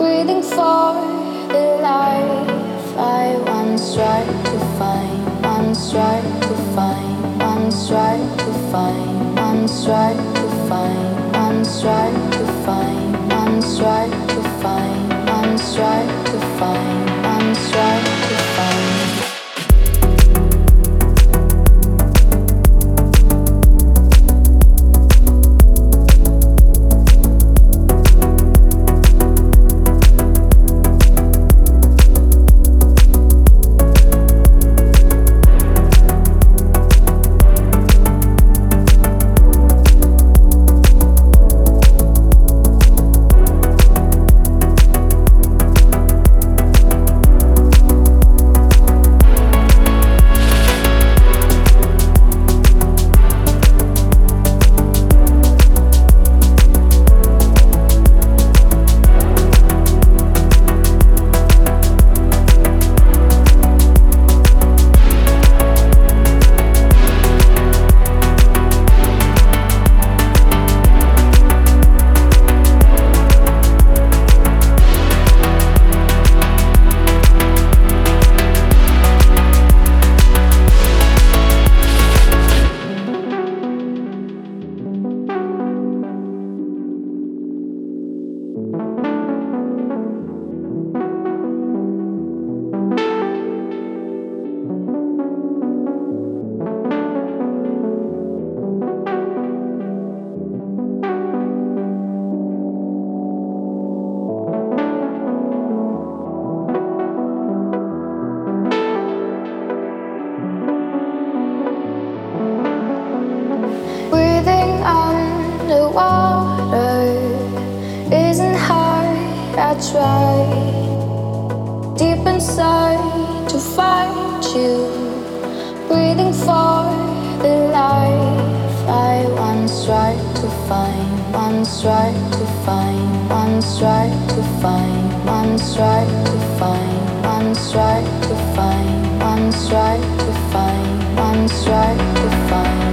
Breathing for the life I once tried to find, once tried to find, once tried to find, once tried to find, once tried to find, once tried to find, once tried to find, once tried to find. Breathing underwater isn't hard, I try deep inside to find you. Breathing for the life I once tried to find, once tried to find, once tried to find, once tried to find, once tried to find, once tried to find, once tried to find.